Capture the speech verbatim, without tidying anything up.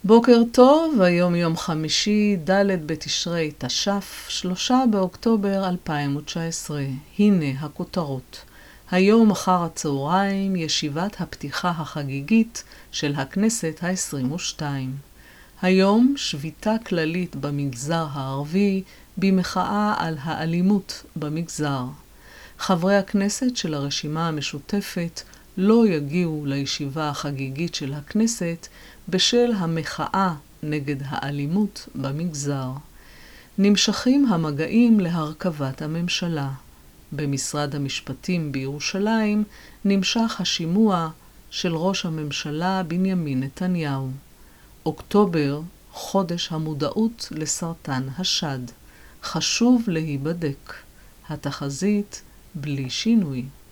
בוקר טוב, היום יום חמישי, ד' בתשרי תש"ף, שלושה באוקטובר אלפיים ותשע עשרה. הנה הכותרות. היום אחר הצהריים, ישיבת הפתיחה החגיגית של הכנסת ה-עשרים ושתיים. היום שביתה כללית במגזר הערבי במחאה על האלימות במגזר. חברי הכנסת של הרשימה המשותפת לא יגיעו לישיבה החגיגית של הכנסת בשל המחאה נגד האלימות במגזר. נמשכים המגעים להרכבת הממשלה. במשרד המשפטים בירושלים נמשך השימוע של ראש הממשלה בנימין נתניהו. אוקטובר, חודש המודעות לסרטן השד. חשוב להיבדק. התחזית בלי שינוי.